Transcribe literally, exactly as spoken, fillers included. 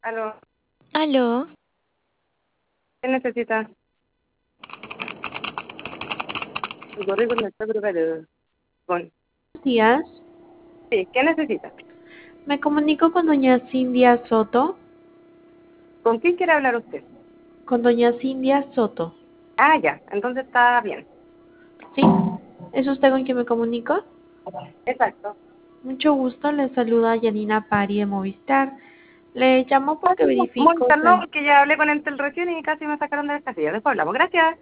Aló, Aló, ¿qué necesitas? Tu currículum está preparado. Con... Buenos días. Sí, ¿qué necesitas? Me comunico con doña Cindia Soto. ¿Con quién quiere hablar usted? Con doña Cindia Soto. Ah, ya, entonces está bien. ¿Sí? ¿Es usted con quien me comunico? Exacto. Mucho gusto, le saluda Yanina Pari de Movistar. Le llamo porque verifico... Mónica, no, se- porque ya hablé con Entel recién y casi me sacaron de la casilla. Después hablamos. Gracias.